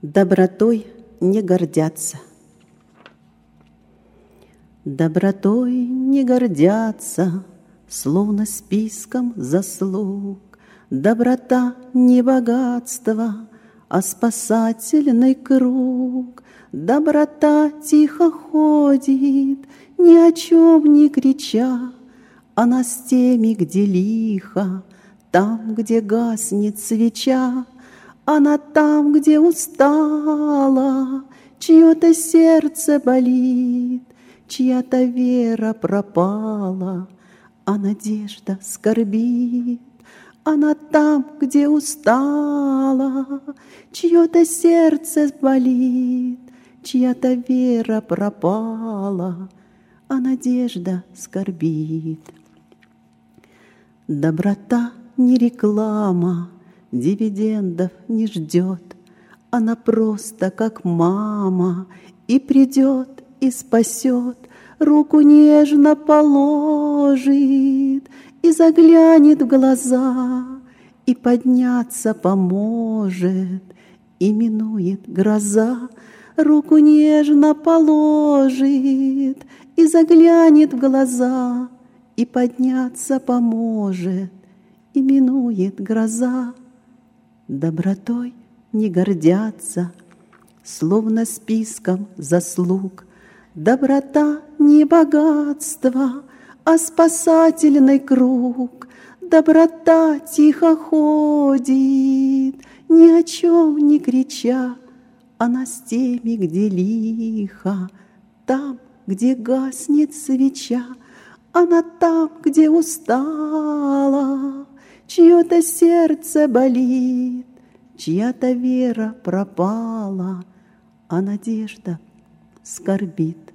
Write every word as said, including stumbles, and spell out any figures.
Добротой не гордятся. Добротой не гордятся, словно списком заслуг. Доброта не богатство, а спасательный круг. Доброта тихо ходит, ни о чем не крича. Она с теми, где лихо, там, где гаснет свеча. Она там, где устала, чье-то сердце болит, чья-то вера пропала, а надежда скорбит. Она там, где устала, чье-то сердце болит, чья-то вера пропала, а надежда скорбит. Доброта не реклама, дивидендов не ждет. Она просто как мама, и придет, и спасет, руку нежно положит, и заглянет в глаза, и подняться поможет, и минует гроза. Руку нежно положит, и заглянет в глаза, и подняться поможет, и минует гроза. Добротой не гордятся, словно списком заслуг. Доброта не богатство, а спасательный круг. Доброта тихо ходит, ни о чем не крича. Она с теми, где лихо, там, где гаснет свеча. Она там, где устала, чье-то сердце болит, чья-то вера пропала, а надежда скорбит.